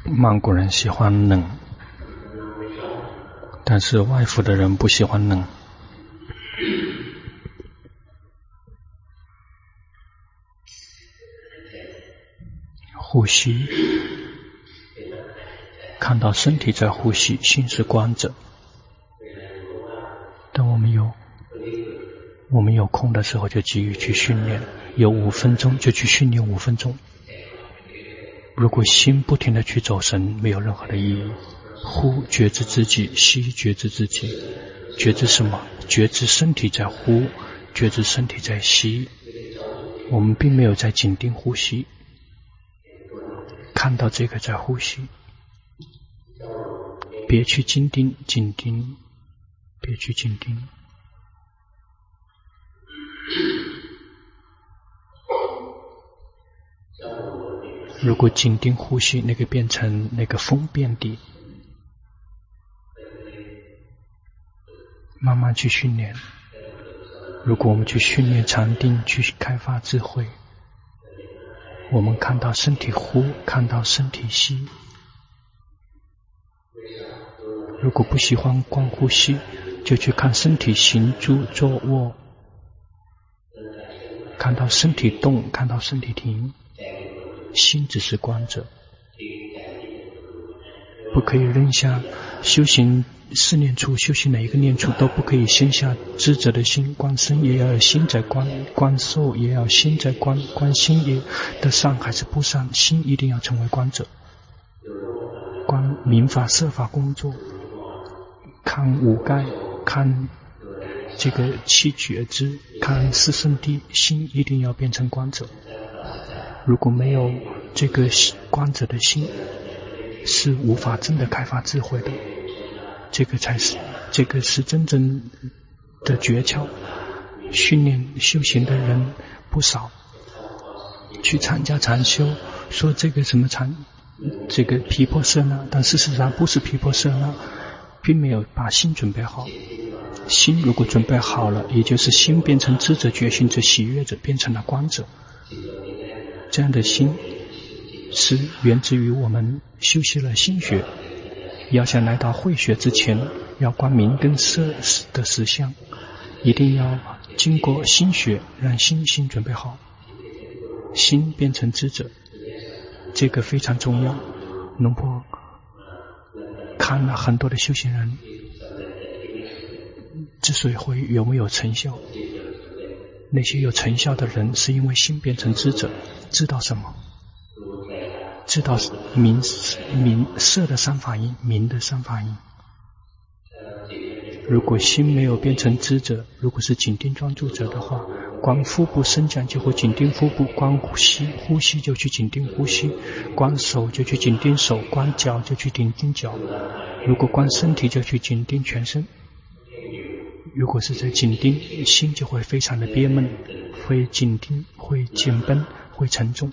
曼谷人喜欢冷，但是外府的人不喜欢冷。呼吸，看到身体在呼吸，心是观者。当我们有空的时候，就急于去训练，有5分钟就去训练5分钟。如果心不停地去走神，没有任何的意义。呼，觉知自己；吸，觉知自己。觉知什么？觉知身体在呼，觉知身体在吸。我们并没有在紧盯呼吸，看到这个在呼吸，别去紧盯，别去紧盯。如果紧盯呼吸，那个变成那个风遍地。慢慢去训练。如果我们去训练禅定，去开发智慧，我们看到身体呼，看到身体吸。如果不喜欢光呼吸，就去看身体行住坐卧，看到身体动，看到身体停。心只是观者，不可以扔下修行4念处，修行哪一个念处都不可以先下知者的心，观身也要有心在观，观受也要心在观，观心也的善还是不善，心一定要成为观者。观民法色法工作，看五盖，看这个七觉知，看四圣谛，心一定要变成观者。如果没有这个观者的心，是无法真的开发智慧的。这个是真正的诀窍。训练修行的人不少，去参加禅修，说这个什么禅，这个毗婆舍那，但事实上不是毗婆舍那，并没有把心准备好。心如果准备好了，也就是心变成知者、觉醒者、喜悦者，变成了观者。这样的心是源自于我们修习了心学。要想来到慧学之前，要观名跟色的实相，一定要经过心学，让心准备好，心变成知者，这个非常重要。龙婆看了很多的修行人，之所以会有没有成效，那些有成效的人是因为心变成知者，知道什么？知道名色的三法印，名的三法印。如果心没有变成知者，如果是紧盯专注者的话，观腹部升降就会紧盯腹部，观呼吸就去紧盯呼吸，观手就去紧盯手，观脚就去紧盯脚。如果观身体就去紧盯全身。如果是在紧盯，心就会非常的憋闷，会紧盯，会紧绷，会沉重。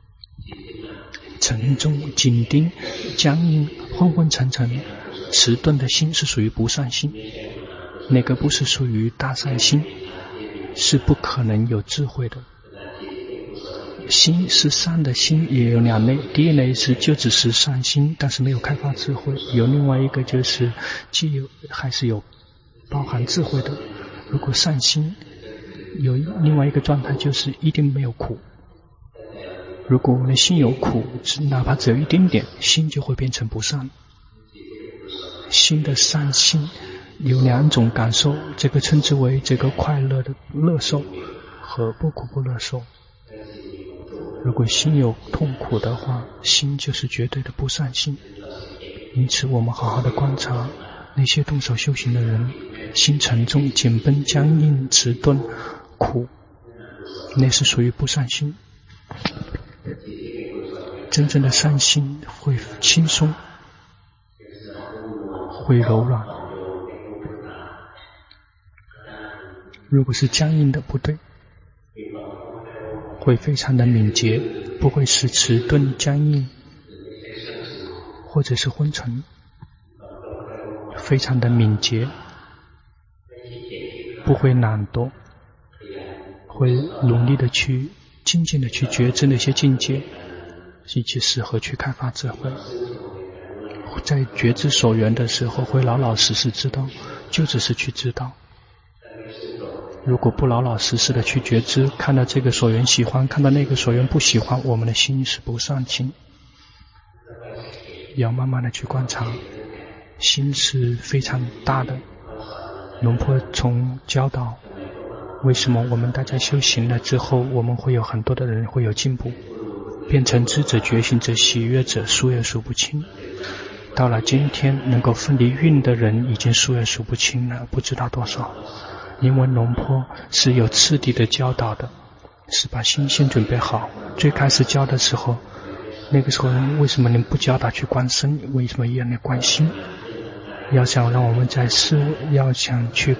沉重、紧盯、僵硬、昏昏沉沉、迟钝的心是属于不善心，那个不是属于大善心，是不可能有智慧的。心是善的心也有2类，第一类是就只是善心，但是没有开发智慧，有另外一个就是既有还是有包含智慧的。如果善心有另外一个状态，就是一定没有苦。如果我们的心有苦，哪怕只有一点点，心就会变成不善。心的善心有2种感受，这个称之为这个快乐的乐受和不苦不乐受。如果心有痛苦的话，心就是绝对的不善心。因此我们好好的观察那些动手修行的人，心沉重、紧绷、僵硬、迟钝、苦，那是属于不善心。真正的善心会轻松，会柔软。如果是僵硬的不对，会非常的敏捷，不会是迟钝、僵硬或者是昏沉，非常的敏捷，不会懒惰，会努力的去精进的去觉知那些境界，以及适合去开发智慧。 在觉知所缘的时候会老老实实知道，就只是去知道。如果不老老实实的去觉知，看到这个所缘喜欢，看到那个所缘不喜欢，我们的心是不上清。要慢慢的去观察，心是非常大的。龙婆从教导为什么我们大家修行了之后，我们会有很多的人会有进步，变成知者、觉醒者、喜悦者，数也数不清。到了今天，能够分离蕴的人已经数也数不清了，不知道多少。因为龙婆是有次第的教导的，是把心先准备好。最开始教的时候，那个时候为什么你不教他去观身？为什么要来观心？要想让我们在要想去，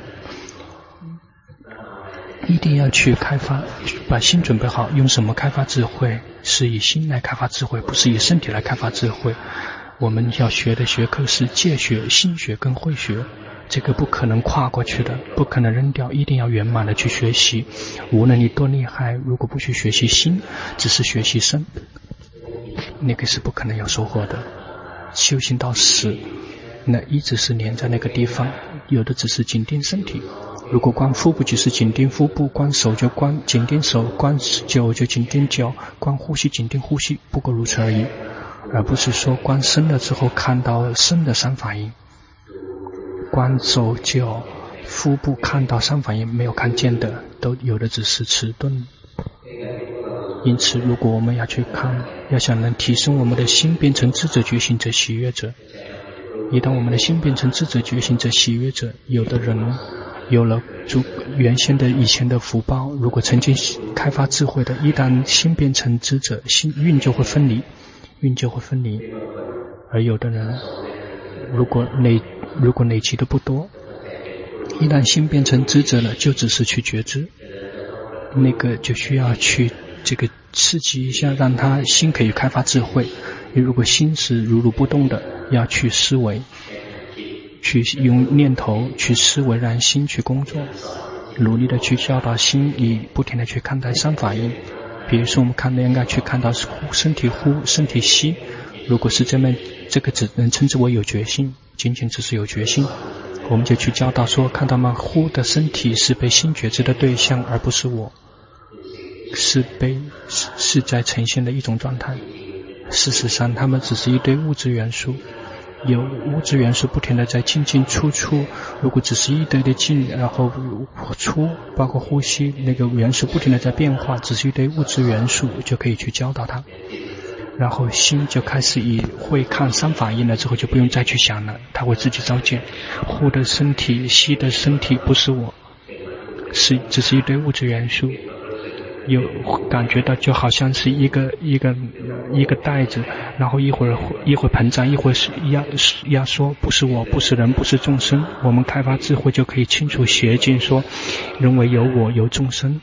一定要去开发，把心准备好。用什么开发智慧？是以心来开发智慧，不是以身体来开发智慧。我们要学的学科是戒学、心学跟慧学。这个不可能跨过去的，不可能扔掉，一定要圆满的去学习。无论你多厉害，如果不去学习心，只是学习身，那个是不可能有收获的。修行到死，那一直是连在那个地方，有的只是紧盯身体。如果观腹部就是紧盯腹部，观手就观紧盯手，观脚就紧盯脚，观呼吸紧盯呼吸，不过如此而已，而不是说观身了之后看到身的三法印。观手脚腹部看到三法印没有看见的，都有的只是迟钝。因此如果我们要去看，要想能提升我们的心变成知者、觉醒者、喜悦者，一旦我们的心变成知者、觉醒者、喜悦者，有的人有了原先的以前的福报，如果曾经开发智慧的，一旦心变成知者，蕴就会分离，而有的人如果累积的不多，一旦心变成知者了，就只是去觉知，那个就需要去这个刺激一下，让他心可以开发智慧。如果心是如如不动的，要去思维，去用念头去思维，让心去工作，努力的去教导心，以不停的去看待三法印。比如说我们应该去看到身体呼、身体吸，如果是这个只能称之为有觉性，仅仅只是有觉性，我们就去教导说，看到吗？呼的身体是被心觉知的对象，而不是我，是在呈现的一种状态。事实上它们只是一堆物质元素，有物质元素不停的在进进出出，如果只是一堆的进然后出，包括呼吸那个元素不停的在变化，只是一堆物质元素，就可以去教导它。然后心就开始会看三法印了之后，就不用再去想了，它会自己照见。呼的身体、吸的身体不是我，只是一堆物质元素，有感觉到就好像是一个袋子，然后一会儿膨胀，一会儿是压缩，不是我，不是人，不是众生。我们开发智慧就可以清楚协进说，认为有我有众生，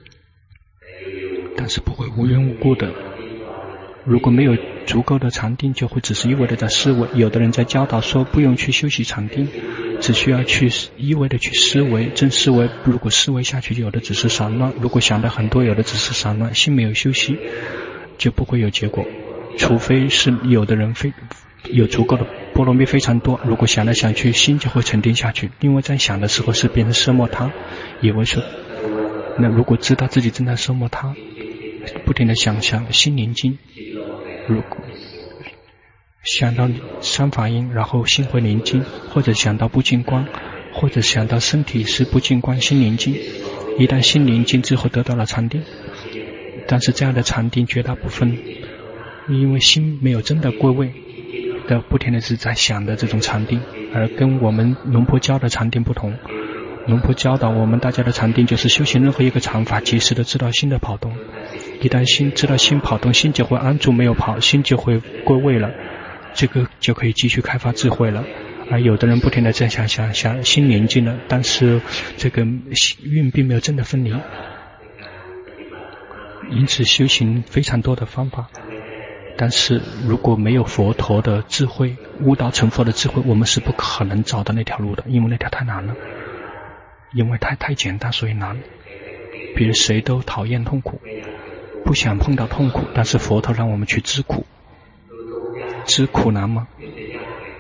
但是不会无缘无故的。如果没有足够的禅定，就会只是一味的在思维。有的人在教导说不用去休息禅定，只需要去一味的去思维，正思维。如果思维下去，有的只是散乱；如果想的很多，有的只是散乱。心没有休息，就不会有结果。除非是有的人有足够的波罗蜜非常多，如果想来想去，心就会沉淀下去。因为在想的时候是变成色摩他，以为说，那如果知道自己正在色摩他，不停的想象，心宁静。如果想到三法印，然后心会宁静，或者想到不净观，或者想到身体是不净观，心宁静。一旦心宁静之后得到了禅定，但是这样的禅定绝大部分因为心没有真的归位的，不停的是在想的这种禅定，而跟我们龙婆教的禅定不同。龙婆教导我们大家的禅定就是修行任何一个禅法，及时的知道心的跑动。一旦知道心跑动，心就会安住，没有跑，心就会归位了，这个就可以继续开发智慧了。而有的人不停的在想，心宁静了，但是这个蕴并没有真的分离。因此修行非常多的方法，但是如果没有佛陀的智慧，悟道成佛的智慧，我们是不可能找到那条路的，因为那条太难了，因为太简单，所以难。比如谁都讨厌痛苦，不想碰到痛苦，但是佛陀让我们去知苦。知苦难吗？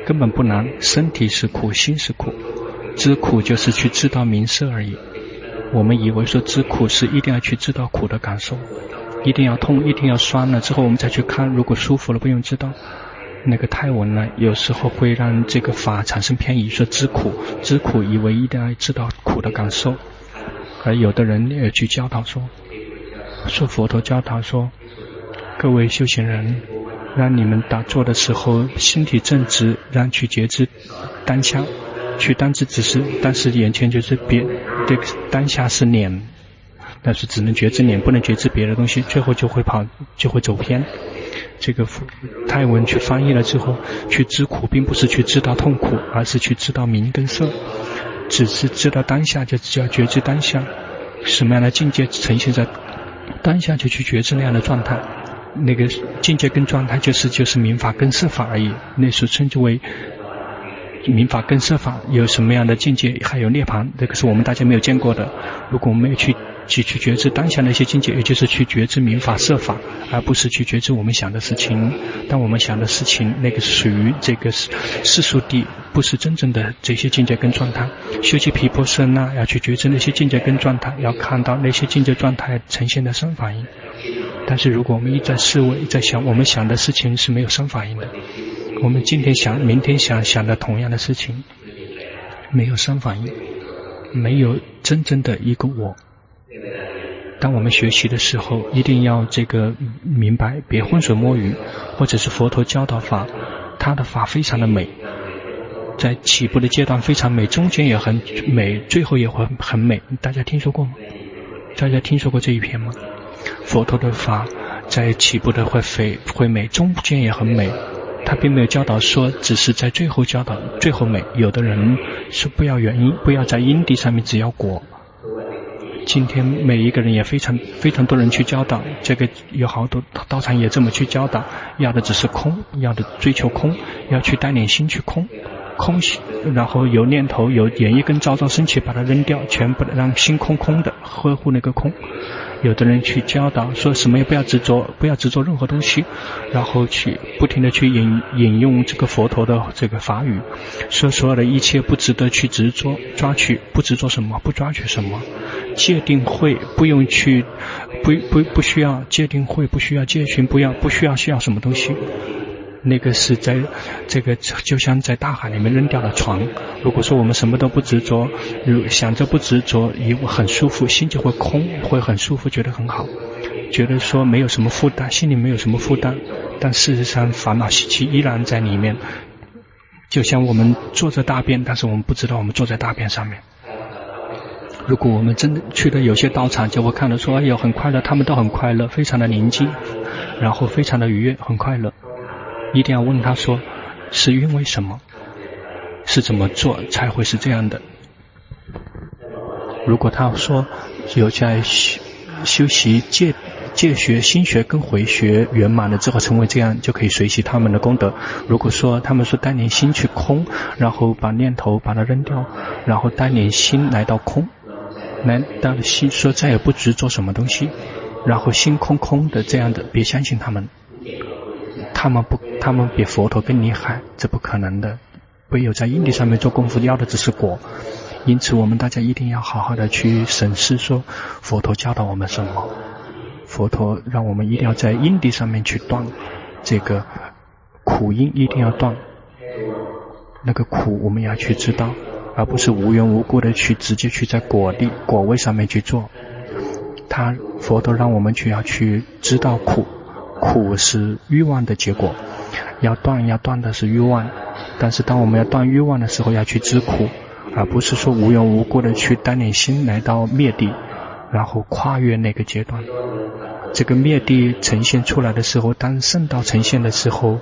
根本不难，身体是苦，心是苦，知苦就是去知道名色而已。我们以为说知苦是一定要去知道苦的感受，一定要痛，一定要酸了之后我们再去看，如果舒服了不用知道。那个泰文呢，有时候会让这个法产生偏移，说知苦以为一定要知道苦的感受，而有的人也去教导说佛陀教导说，各位修行人，让你们打坐的时候身体正直，让去觉知当下，去当知只是，但是眼前就是这个当下是念，但是只能觉知念，不能觉知别的东西，最后就会走偏。这个泰文去翻译了之后，去知苦并不是去知道痛苦，而是去知道名跟色，只是知道当下，就只要觉知当下，什么样的境界呈现在当下，就去觉知那样的状态。那个境界跟状态就是民法跟色法而已，那时称之为民法跟色法。有什么样的境界，还有涅槃，这个是我们大家没有见过的。如果我们没有去觉知当下那些境界，也就是去觉知民法色法，而不是去觉知我们想的事情。当我们想的事情，那个是属于这个世俗谛，不是真正的这些境界跟状态。修习毗婆舍那要去觉知那些境界跟状态，要看到那些境界状态呈现的生法印。但是如果我们一再思维，一再想，我们想的事情是没有生法印的。我们今天想，明天想的同样的事情，没有生法印，没有真正的一个我。当我们学习的时候，一定要这个明白，别浑水摸鱼，或者是佛陀教导法，他的法非常的美，在起步的阶段非常美，中间也很美，最后也会很美。大家听说过吗？大家听说过这一篇吗？佛陀的法在起步的会美，中间也很美，他并没有教导说只是在最后教导最后美。有的人是不要原因，不要在因地上面，只要果。今天每一个人也非常多人去教导，这个有好多道场也这么去教导，要的只是空，要的追求空，要去带领心去空，然后有念头有眼一根招升起把它扔掉，全部让心空空的，呵护那个空。有的人去教导说什么也不要执着，不要执着任何东西，然后去不停的去引用这个佛陀的这个法语，说所有的一切不值得去执着抓取，不执着什么，不抓取什么。戒定慧不用去不需要戒定慧，不需要戒寻，不需要什么东西。那个是在这个就像在大海里面扔掉了床。如果说我们什么都不执着，想着不执着，很舒服，心就会空，会很舒服，觉得很好，觉得说没有什么负担，心里没有什么负担，但事实上烦恼习气依然在里面。就像我们坐着大便，但是我们不知道我们坐在大便上面。如果我们真的去的有些道场，就会看到说哎呦很快乐，他们都很快乐，非常的宁静，然后非常的愉悦，很快乐。一定要问他说是因为什么，是怎么做才会是这样的。如果他说有在修习戒学、心学跟回学圆满了之后成为这样，就可以随喜他们的功德。如果说他们说带领心去空，然后把念头把它扔掉，然后带领心来到空，来到了心说再也不执着什么东西，然后心空空的这样的，别相信他们。他们比佛陀更厉害，这不可能的。唯有在因地上面做功夫，要的只是果。因此我们大家一定要好好的去审视说佛陀教导我们什么。佛陀让我们一定要在因地上面去断这个苦因，一定要断那个苦，我们要去知道，而不是无缘无故的去直接去在果位上面去做。佛陀让我们要去知道苦是欲望的结果，要断的是欲望。但是当我们要断欲望的时候，要去知苦，而不是说无缘无故的去带领心来到灭地，然后跨越那个阶段。这个灭地呈现出来的时候，当圣道呈现的时候，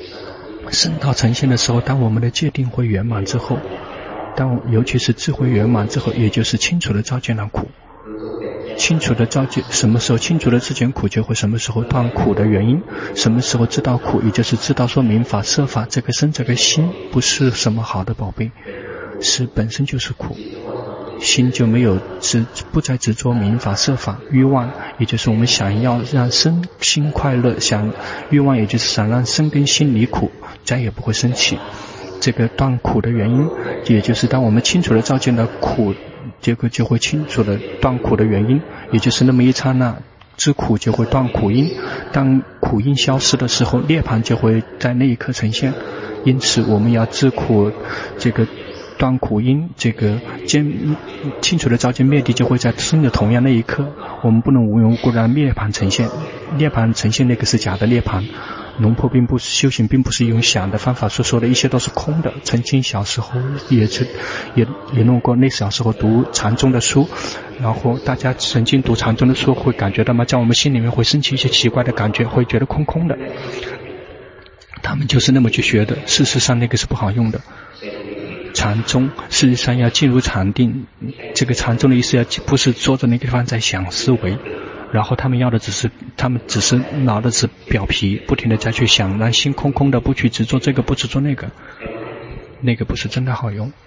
当我们的戒定会圆满之后，尤其是智慧圆满之后，也就是清楚的照见了苦。清楚的照见，什么时候清楚的知见苦，就会什么时候断苦的原因。什么时候知道苦，也就是知道说民法色法这个身这个心不是什么好的宝贝，是本身就是苦，心就没有不再执着民法色法。欲望也就是我们想要让身心快乐，欲望也就是想让身跟心离苦，再也不会生起。 这个断苦的原因，也就是当我们清楚地照见了苦，结果就会清楚地断苦的原因，也就是那么一刹那，知苦就会断苦因。当苦因消失的时候，涅槃就会在那一刻呈现。因此我们要知苦，这个断苦因，这个清楚的照见灭地就会在生的同样那一刻。我们不能无缘无故让涅槃呈现，涅槃呈现那个是假的涅槃。龙婆并不是修行，并不是用想的方法所说的一切都是空的。曾经小时候也弄过，那小时候读禅宗的书，然后大家曾经读禅宗的书会感觉到吗？在我们心里面会升起一些奇怪的感觉，会觉得空空的。他们就是那么去学的，事实上那个是不好用的。禅宗事实上要进入禅定，这个禅宗的意思不是坐在那个地方在想思维，然后他们要的他们只是拿的是表皮，不停的再去想，让心空空的，不去执着这个，不执着那个，那个不是真的好用。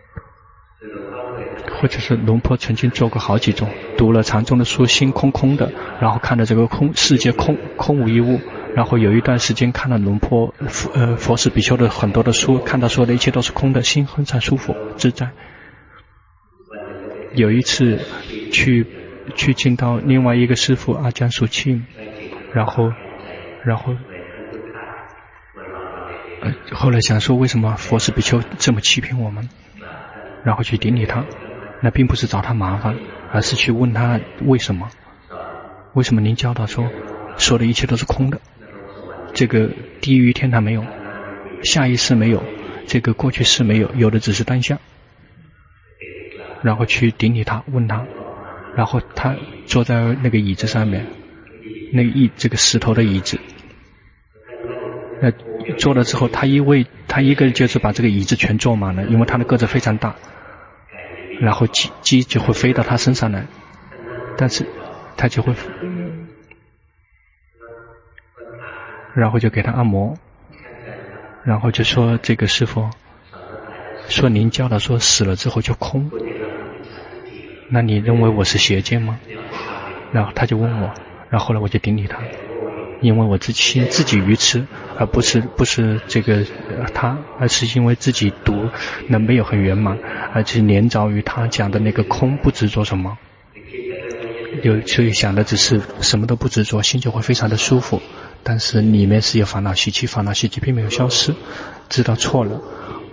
或者是龙婆曾经做过好几种，读了禅宗的书，心空空的，然后看到这个世界空无一物，然后有一段时间看了龙婆佛氏比丘的很多的书，看到所有的一切都是空的，心很舒服自在。有一次去见到另外一个师父阿江苏庆，然后后来想说为什么佛氏比丘这么欺骗我们，然后去顶礼他，那并不是找他麻烦，而是去问他为什么您教导说的一切都是空的，这个地狱天堂没有，下一世没有，这个过去世没有，有的只是当下。然后去顶礼他，问他，然后他坐在那个椅子上面，这个石头的椅子，坐了之后，他一个人就是把这个椅子全坐满了，因为他的个子非常大，然后鸡就会飞到他身上来，但是他就会，然后就给他按摩，然后就说这个师父说您教的说死了之后就空，那你认为我是邪见吗？然后他就问我，然后后来我就顶礼他，因为我自己愚痴，而不是这个他，而是因为自己读那没有很圆满，而且连着于他讲的那个空，不执着什么，所以想的只是什么都不执着，心就会非常的舒服，但是里面是有烦恼习气，烦恼习气并没有消失，知道错了，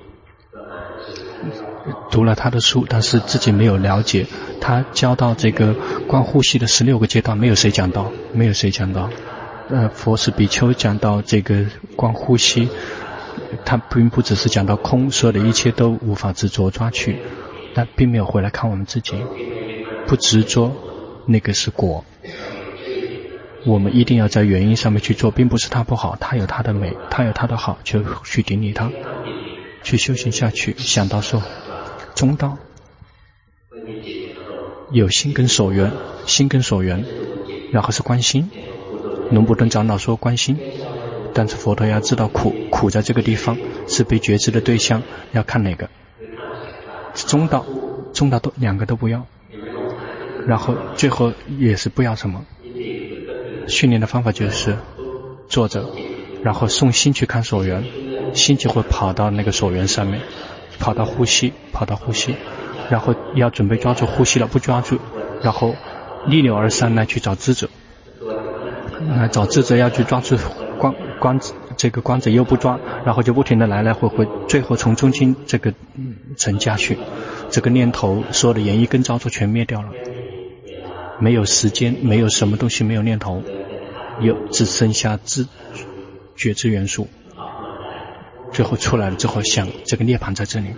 读了他的书，但是自己没有了解，他教到这个观呼吸的16个阶段，没有谁讲到。佛是比丘讲到这个观呼吸，他并不只是讲到空，所有的一切都无法执着抓取，但并没有回来看我们自己，不执着那个是果。我们一定要在原因上面去做，并不是他不好，他有他的美，他有他的好，就去顶礼他，去修行下去。想到说中道有心跟所缘，然后是观心。龙布顿长老说观心，但是佛陀要知道苦在这个地方是被觉知的对象，要看哪个。中道都两个都不要，然后最后也是不要什么。训练的方法就是坐着，然后送心去看所缘，心就会跑到那个所缘上面，跑到呼吸，然后要准备抓住呼吸了，不抓住，然后逆流而上来去找知者，找智者要去抓住这个光子又不抓，然后就不停的来回，最后从中间这个沉下去，这个念头所有的言语跟造作全灭掉了，没有时间，没有什么东西，没有念头，只剩下觉知元素。最后出来了之后想这个涅槃在这里，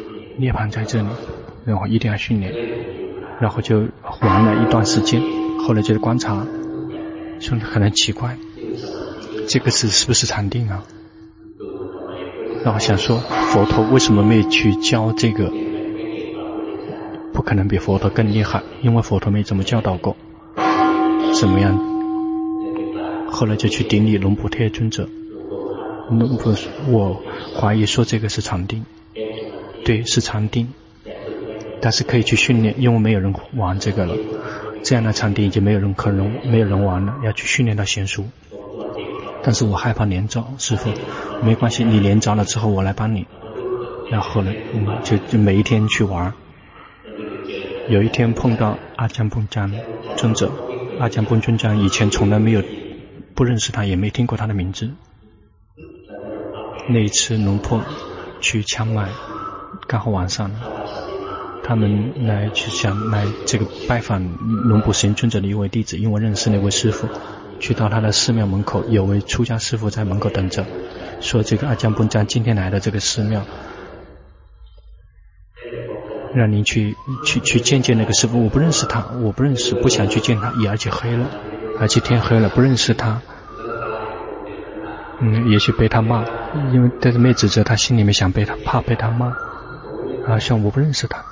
然后一定要训练，然后就玩了一段时间，后来就是观察，说很奇怪，这个是不是禅定啊？然后想说佛陀为什么没去教这个？不可能比佛陀更厉害，因为佛陀没怎么教导过。怎么样？后来就去顶礼龙普特尊者。我怀疑说这个是禅定，对，是禅定，但是可以去训练，因为没有人玩这个了。这样的禅定已经没有人玩了，要去训练到娴熟。但是我害怕连着，师父没关系，你连着了之后我来帮你。 然后呢，就每一天去玩。有一天碰到阿姜蹦江尊者，阿姜蹦尊者以前从来没有不认识他，也没听过他的名字。那一次龙坡去清迈，刚好晚上，他们想来这个拜访龙普神尊者的一位弟子，因为认识那位师父，去到他的寺庙门口，有位出家师父在门口等着，说这个阿姜蹦江今天来的这个寺庙，让您去见见那个师父。我不认识他，不想去见他，而且黑了，而且天黑了，不认识他。也许被他骂，因为但是没指责他，心里面想怕被他骂。像我不认识他。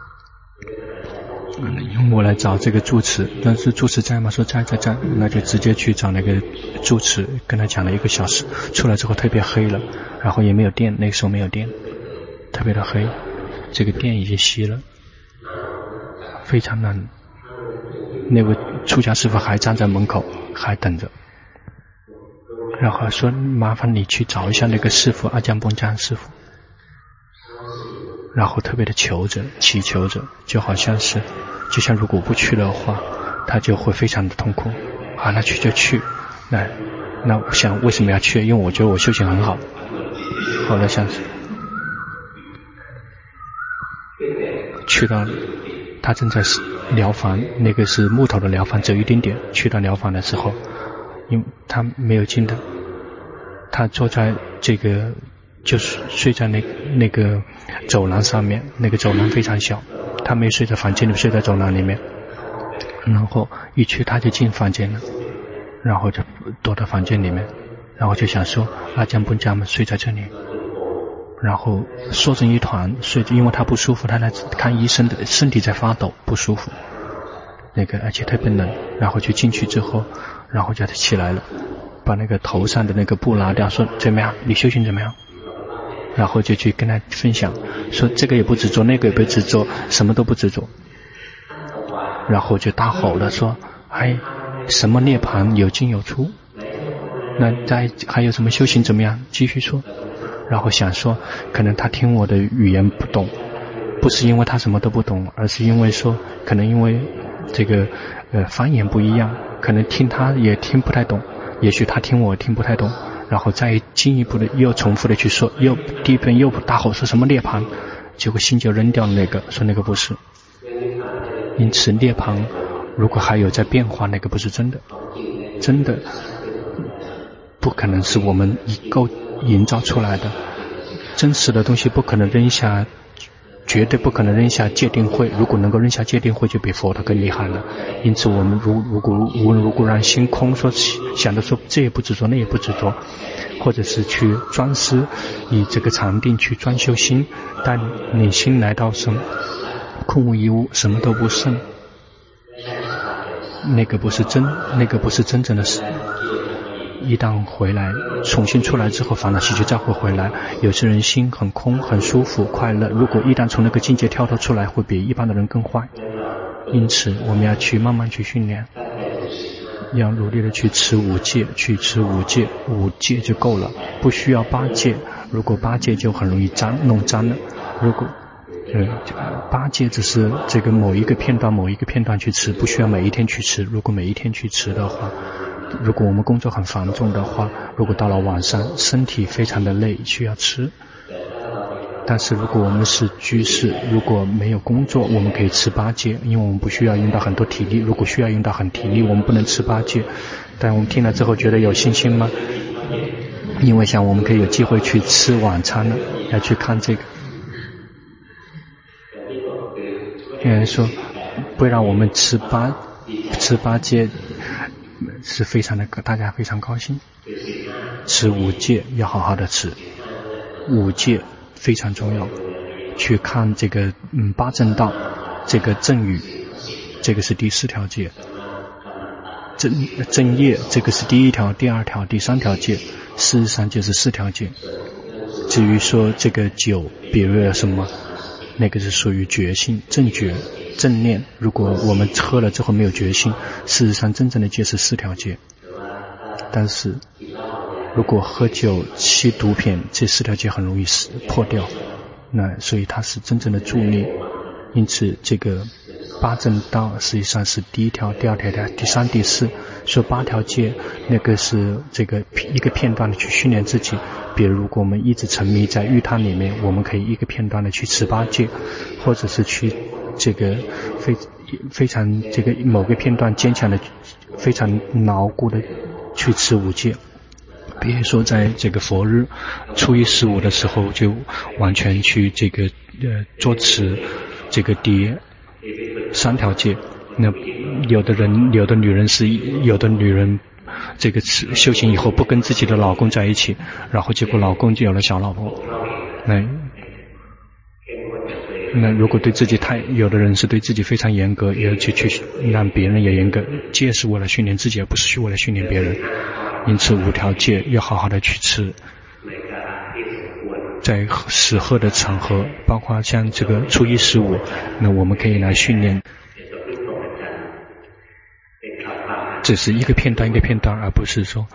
用我来找这个住持，但是住持在吗？说在，那就直接去找那个住持，跟他讲了1个小时。出来之后特别黑了，然后也没有电，那个时候没有电，特别的黑。这个电已经熄了，非常冷。那位出家师父还站在门口，还等着。然后说：“麻烦你去找一下那个师父，阿姜蹦江师父。”然后特别的祈求着，就好像是，就像如果不去的话，他就会非常的痛苦。那去就去。那我想为什么要去？因为我觉得我修行很好。后来想去到他正在疗房，那个是木头的疗房，走一点点。去到疗房的时候，因为他没有进的，他坐在这个就是睡在那个走廊上面，那个走廊非常小，他没睡在房间里，睡在走廊里面。然后一去他就进房间了，然后就躲到房间里面，然后就想说阿姜蹦江们睡在这里。然后缩成一团睡，因为他不舒服，他来看医生的，身体在发抖，不舒服，而且特别冷。然后就进去之后，然后就起来了，把那个头上的那个布拿掉，说怎么样？你修行怎么样？然后就去跟他分享，说这个也不执着，那个也不执着，什么都不执着。然后就大吼了说：“什么涅槃有进有出？那还有什么修行怎么样？继续说。”然后想说，可能他听我的语言不懂，不是因为他什么都不懂，而是因为说，可能因为这个方言不一样，可能听他也听不太懂，也许他听我听不太懂，然后再进一步的又重复的去说，第一遍又大吼说什么涅槃，结果心就扔掉了说那个不是。因此涅槃如果还有在变化，那个不是真的，真的不可能是我们够营造出来的，真实的东西不可能扔下，绝对不可能扔下戒定慧。如果能够扔下戒定慧，就比佛陀更厉害了。因此我们如果让心空，说想着说这也不执着，那也不执着，或者是去专思，以这个禅定去专修心，但你心来到什么空无一物，什么都不剩，那个不是真正的事。一旦回来重新出来之后，烦恼习气再会回来。有些人心很空，很舒服快乐，如果一旦从那个境界跳脱出来，会比一般的人更坏。因此我们要去慢慢去训练，要努力的去持5戒，去持5戒，5戒就够了，不需要8戒。如果8戒就很容易弄脏了。如果8戒只是这个某一个片段去持，不需要每一天去持。如果每一天去持的话，如果我们工作很繁重的话，如果到了晚上身体非常的累，需要吃。但是如果我们是居士，如果没有工作，我们可以吃8戒，因为我们不需要用到很多体力。如果需要用到很体力，我们不能吃8戒。但我们听了之后觉得有信心吗？因为像我们可以有机会去吃晚餐了，要去看这个。有人说不让我们吃8戒是非常的，大家非常高兴。持5戒要好好的持，5戒非常重要。去看这个八正道，这个正语，这个是第4条戒。正业，这个是第1条、第2条、第3条戒，事实上就是4条戒。至于说这个酒，比如什么，那个是属于觉性、正觉、正念。如果我们喝了之后没有决心，事实上真正的戒是4条戒。但是如果喝酒、吸毒品，这4条戒很容易破掉。 那所以它是真正的助力。因此这个八正道实际上是第一条、第二条、第三、第四。说8条戒，那个是这个一个片段的去训练自己。比如如果我们一直沉迷在浴汤里面，我们可以一个片段的去持8戒，或者是去这个非常这个某个片段坚强的、非常牢固的去持5戒。比如说在这个佛日初一十五的时候，就完全去这个做持这个第3条戒。那有的女人这个修行以后不跟自己的老公在一起，然后结果老公就有了小老婆。那如果对自己有的人是对自己非常严格，也要去让别人也严格。戒是为了训练自己，而不是为了训练别人。因此5条戒要好好的去持。在适合的场合，包括像这个初一十五，那我们可以来训练。这是一个片段一个片段，而不是说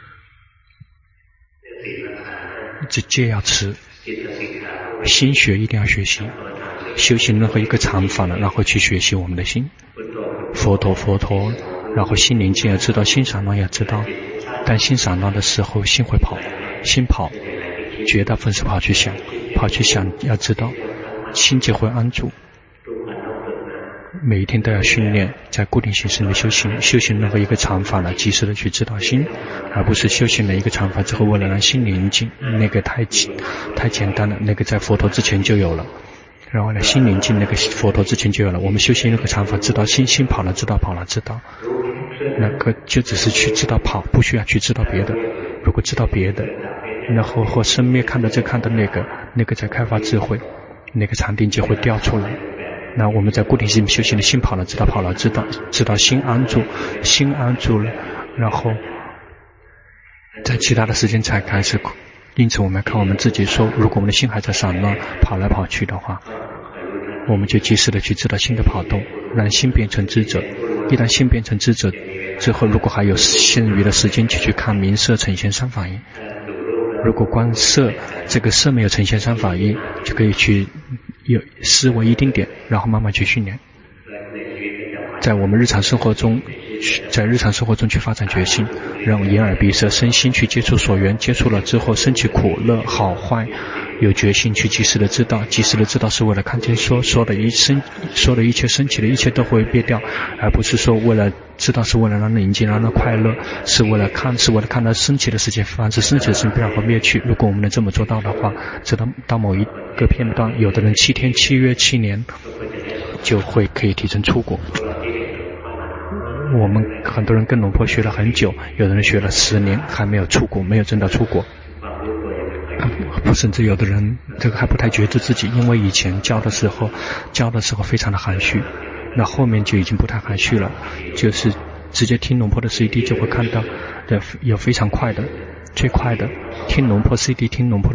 这戒要持，心学一定要学习，修行任何一个禅法了，然后去学习我们的心。佛陀，然后心宁静要知道，心散乱要知道。但心散乱的时候，心会跑，绝大部分是跑去想要知道，心就会安住。每一天都要训练，在固定形式的修行任何一个禅法了，及时的去知道心，而不是修行了一个禅法之后，为了让心宁静，那个太简单了，那个在佛陀之前就有了。然后呢，心宁静那个佛陀之前就有了。我们修行那个禅法，知道心跑了，知道跑了，知道那个就只是去知道跑，不需要去知道别的。如果知道别的，然后或生灭看到这看到那个在开发智慧，那个禅定就会掉出来。那我们在固定性修行的心跑了，知道跑了，知道心安住了，然后在其他的时间才开始。因此我们看我们自己说，如果我们的心还在散乱跑来跑去的话，我们就及时的去知道心的跑动，让心变成知者。一旦心变成知者之后，如果还有剩余的时间去看名色呈现3法印，如果观色这个色没有呈现3法印，就可以去有思维一定点，然后慢慢去训练。在我们日常生活中去发展决心，让眼耳鼻舌身心去接触所缘，接触了之后升起苦乐好坏，有决心去及时的知道是为了看见说的一切升起的一切都会灭掉，而不是说为了知道是为了让人宁静让人快乐，是为了看到升起的事情，凡是升起的事情不然会灭去。如果我们能这么做到的话，知道到某一个片段，有的人7天7月7年就会可以提成出果。我们很多人跟龙婆学了很久，有的人学了10年还没有出果，没有真的出果。甚至有的人这个还不太觉知自己，因为以前教的时候非常的含蓄，那后面就已经不太含蓄了，就是直接听龙婆的 CD 就会看到有非常快的，最快的听龙婆 CD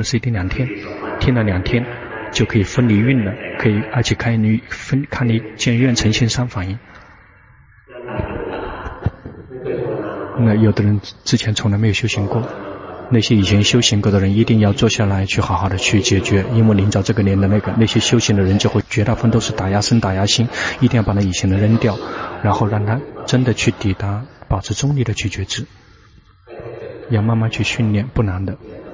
2天，听了2天就可以分离运了，可以而且看你见愿呈现3法印。那有的人之前从来没有修行过，那些以前修行过的人一定要坐下来去好好的去解决，因为临着这个年的那些修行的人就会绝大部分都是打压身打压心，一定要把那以前的扔掉，然后让他真的去抵达保持中立的去觉知，要慢慢去训练，不难的。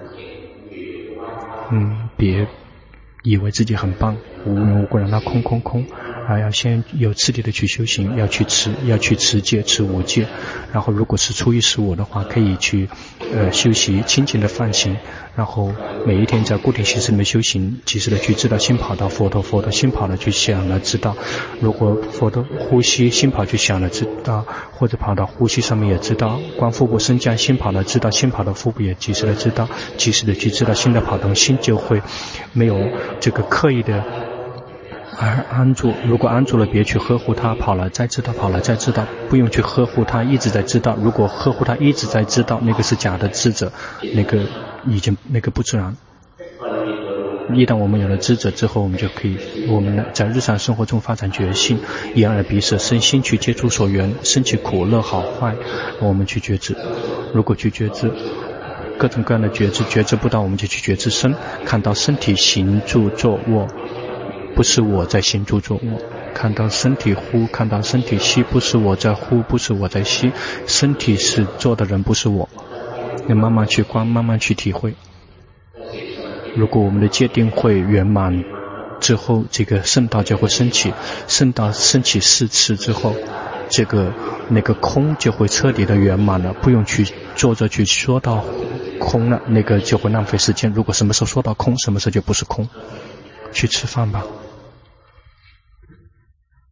别以为自己很棒，无缘无故让它空，而要先有次第的去修行，要去持戒，持5戒。然后如果是初一十五的话，可以去修习清净的梵行，然后每一天在固定形式里面修行，及时的去知道心跑到佛陀心跑了去想了知道，如果佛的呼吸心跑去想了知道，或者跑到呼吸上面也知道，观腹部升降心跑了知道，心跑到腹部也及时的知道，及时的去知道心的跑动，心就会没有这个刻意的而安住。如果安住了，别去呵护它，跑了再知道，不用去呵护它，一直在知道。如果呵护它一直在知道，那个是假的知者，那个已经那个不自然。一旦我们有了知者之后，我们就可以在日常生活中发展觉性，眼耳鼻舌身心去接触所缘，升起苦乐好坏，我们去觉知。如果去觉知， 各种各样的觉知，觉知不到我们就去觉知身，看到身体行住坐卧，不是我在行住坐卧，看到身体呼，看到身体吸，不是我在呼，不是我在吸，身体是做的人，不是我。要慢慢去观，慢慢去体会。如果我们的戒定会圆满之后，这个圣道就会升起，圣道升起4次之后，那个空就会彻底的圆满了，不用去坐着去说到空了，那个就会浪费时间。如果什么时候说到空，什么时候就不是空。去吃饭吧。